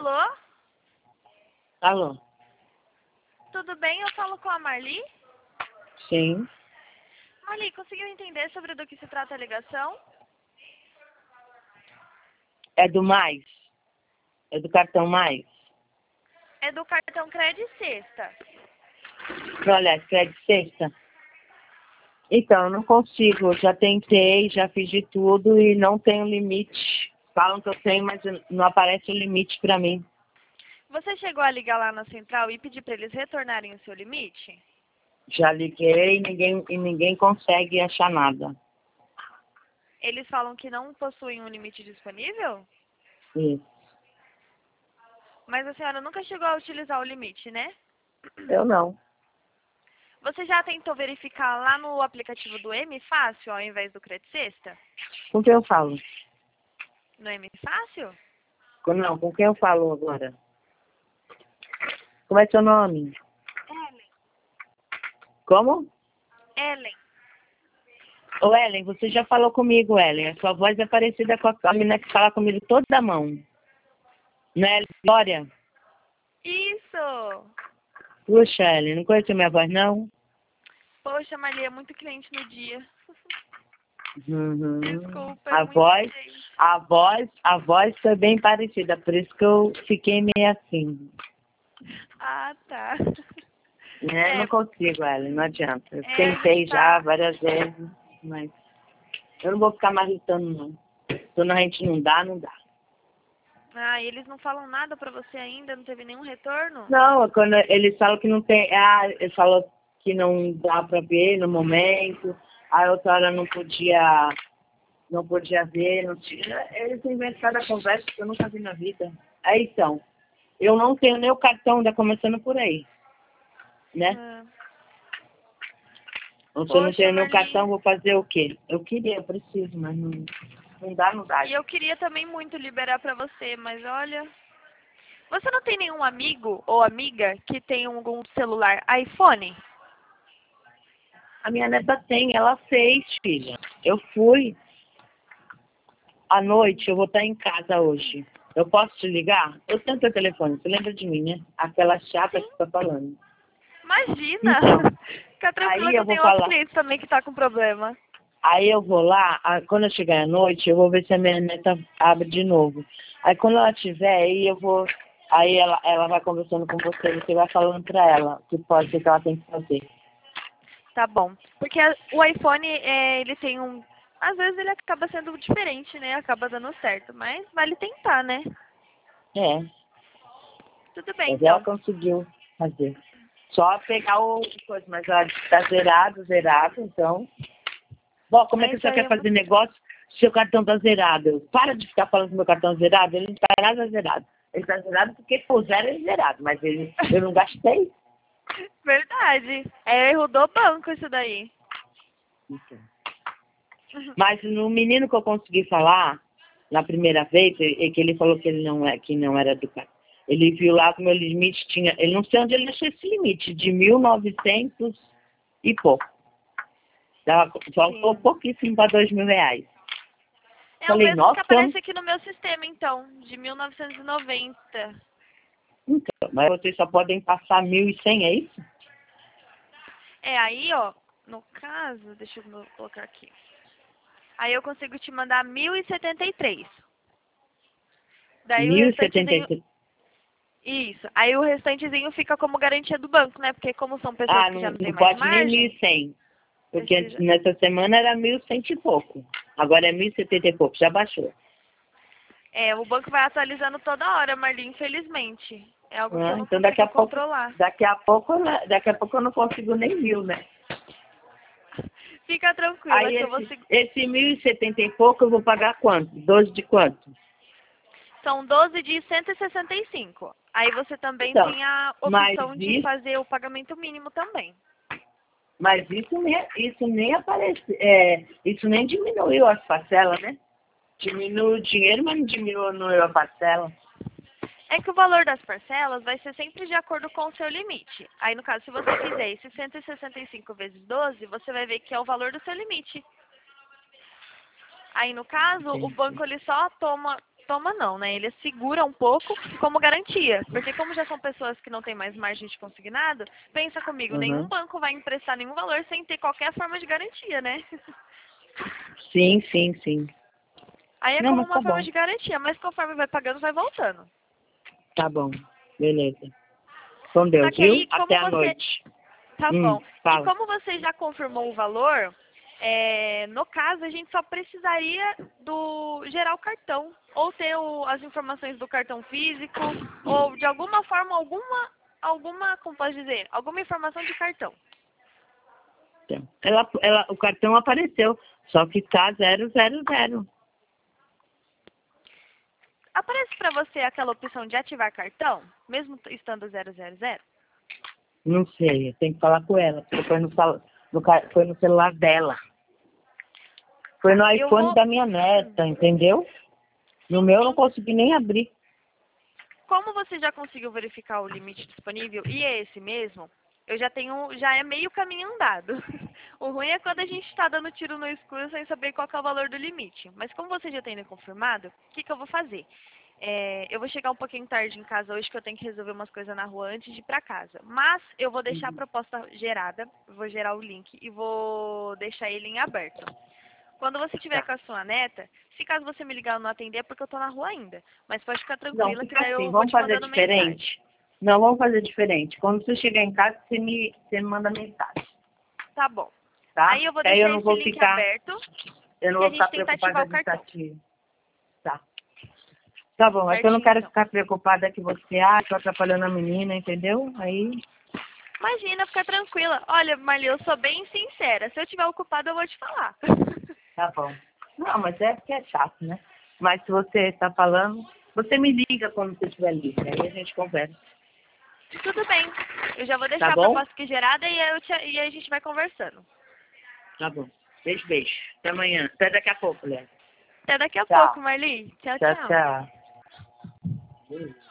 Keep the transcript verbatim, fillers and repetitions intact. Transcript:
Alô? Alô? Tudo bem? Eu falo com a Marli? Sim. Marli, conseguiu entender sobre do que se trata a ligação? É do Mais? É do cartão Mais? É do cartão Crédito Sexta. Olha, crédito sexta? Então, eu não consigo. Já tentei, já fiz de tudo e não tenho limite. Falam que eu tenho, mas não aparece o limite pra mim. Você chegou a ligar lá na central e pedir para eles retornarem o seu limite? Já liguei e ninguém, e ninguém consegue achar nada. Eles falam que não possuem um limite disponível? Isso. Mas a senhora nunca chegou a utilizar o limite, né? Eu não. Você já tentou verificar lá no aplicativo do M Fácil, ao invés do Crédito Sexta? Com quem eu falo? No M Fácil? Com- Não, com quem eu falo agora? Como é seu nome? Ellen. Como? Ellen. Ô, Ellen, você já falou comigo, Ellen. A sua voz é parecida com a menina que fala comigo toda a mão. Não é, Glória? Isso! Puxa, Ellen, não conhece a minha voz, não? Poxa, Marli, é muito cliente no dia. Uhum. Desculpa, é A muito voz, cliente. a voz, a voz foi bem parecida, por isso que eu fiquei meio assim. Ah, tá. Né? É, Não consigo, Ellen, não adianta. Eu é, a tentei gente já tá... várias vezes, mas eu não vou ficar mais lutando, não. Quando a gente não dá, não dá. Ah, e eles não falam nada pra você ainda? Não teve nenhum retorno? Não, quando eles falam que não tem. Ah, eles falam que não dá pra ver no momento. A outra hora não podia, não podia ver, não tinha. Eles inventaram a conversa que eu nunca vi na vida. Aí então, eu não tenho nem o cartão, ainda começando por aí, né? Ah. Então, se eu não Poxa, tenho nem o Marli. cartão, vou fazer o quê? Eu queria, eu preciso, mas não, não dá, não dá. E eu queria também muito liberar pra você, mas olha... Você não tem nenhum amigo ou amiga que tem algum celular iPhone? A minha neta tem, ela fez, filha. Eu fui. À noite, eu vou estar em casa hoje. Eu posso te ligar? Eu tenho teu telefone, você lembra de mim, né? Aquela chata Sim. que tá falando. Imagina! Então, Fica tranquila aí que eu eu vou tenho outros falar. clientes também que tá com problema. Aí eu vou lá, a- quando eu chegar à noite, eu vou ver se a minha neta abre de novo. Aí quando ela tiver, aí eu vou. Aí ela, ela vai conversando com você, você vai falando pra ela o que pode ser que ela tem que fazer. Tá bom. Porque a- o iPhone, é, ele tem um... Às vezes ele acaba sendo diferente, né? Acaba dando certo. Mas vale tentar, né? É, Tudo bem, mas ela então. conseguiu fazer. Só pegar o coisa, mas ela tá zerado, zerado, então. Bom, como é que Isso você aí quer é fazer muito... negócio se seu cartão tá zerado? Para de ficar falando que meu cartão é zerado, ele não tá nada zerado. Ele tá zerado porque puseram ele zerado, mas ele, eu não gastei. Verdade. É erro do banco isso daí. Mas no menino que eu consegui falar, na primeira vez, é que ele falou que ele não, é, que não era do cartão. Ele viu lá que o meu limite tinha, ele não sei onde ele achou esse limite, de mil e novecentos e pouco. Dava, faltou Sim. pouquíssimo para dois mil reais. É o Falei, mesmo que nossa, eu não- aparece aqui no meu sistema, então. De mil novecentos e noventa. então, mas vocês só podem passar mil e cem, é isso? É, aí, ó. No caso, deixa eu colocar aqui. Aí eu consigo te mandar mil e setenta e três. Daí o Mil e setenta e restantezinho... três. Isso. Aí o restantezinho fica como garantia do banco, né? Porque como são pessoas Ah, que já não, não tem não mais pode nem mil margem, e cem. Porque precisa... nessa semana era mil e cem e pouco. Agora é mil e setenta e pouco, já baixou. É, o banco vai atualizando toda hora, Marli, infelizmente. É algo que eu Ah, não então daqui a consigo pouco, controlar. daqui a pouco, né, daqui a pouco eu não consigo nem mil, né? Fica tranquila Aí que eu vou esse, seguir. esse mil e setenta e pouco eu vou pagar quanto? Doze de quanto? São doze de cento e sessenta e cinco. Aí você também Então, tem a mas opção de isso, fazer o pagamento mínimo também. mas isso nem, isso nem aparece, é, isso nem diminuiu as parcelas, né? Diminuiu o dinheiro, mas não diminuiu a parcela. É que o valor das parcelas vai ser sempre de acordo com o seu limite. Aí, no caso, se você fizer esse cento e sessenta e cinco vezes doze, você vai ver que é o valor do seu limite. Aí, no caso, o Entendi. banco ele só toma, toma não, né? Ele segura um pouco como garantia. Porque como já são pessoas que não têm mais margem de consignado, pensa comigo, nenhum Uhum. banco vai emprestar nenhum valor sem ter qualquer forma de garantia, né? Sim, sim, sim. Aí é Não, como mas tá uma forma bom. de garantia, mas conforme vai pagando, vai voltando. Tá bom. Beleza. Com Só Deus, que viu? aí, Até como a você... noite. Tá Hum, bom. E fala. como você já confirmou o valor, é, no caso, a gente só precisaria do gerar o cartão. Ou ter o- as informações do cartão físico, ou de alguma forma, alguma, alguma, como pode dizer, alguma informação de cartão. Então, ela, ela, o cartão apareceu, só que tá zero zero zero. Aparece para você aquela opção de ativar cartão, mesmo estando zero zero zero? Não sei, eu tenho que falar com ela, porque foi no, sal- no, ca- foi no celular dela. Foi no Eu iPhone vou... da minha neta, entendeu? No Sim, meu eu não sim. consegui nem abrir. Como você já conseguiu verificar o limite disponível e é esse mesmo, eu já tenho, já é meio caminho andado. O ruim é quando a gente está dando tiro no escuro sem saber qual que é o valor do limite. Mas como você já tem confirmado, o que, que eu vou fazer? É, eu vou chegar um pouquinho tarde em casa hoje, que eu tenho que resolver umas coisas na rua antes de ir para casa. Mas eu vou deixar a Uhum. proposta gerada, vou gerar o link e vou deixar ele em aberto. Quando você tiver Tá. com a sua neta, se caso você me ligar e não atender, é porque eu tô na rua ainda. Mas pode ficar Não, tranquila que fica daí assim, eu vou vamos te fazer mandando mensagem. diferente? Não, vamos fazer diferente. Quando você chegar em casa, você me, você me manda mensagem, Tá bom. tá? Aí eu vou Que aí eu deixar não esse vou link ficar, aberto eu não e a vou gente ficar tenta ativar preocupada o de estar cartão. te... Tá. Tá bom, é que eu não Certinho, quero então. ficar preocupada que você, ah, tô atrapalhando a menina, entendeu? Aí, Imagina, fica tranquila. Olha, Marli, eu sou bem sincera. Se eu estiver ocupada, eu vou te falar. tá bom. Não, mas é porque é chato, né? Mas se você está falando, você me liga quando você estiver livre, aí a gente conversa, Tudo bem. Eu já vou tá deixar a bom? proposta aqui gerada e, eu te- e a gente vai conversando. Tá bom. Beijo, beijo. Até amanhã. Até daqui a pouco, Léo. Até daqui a pouco, Tchau. Marli. Tchau, Tchau, tchau. tchau.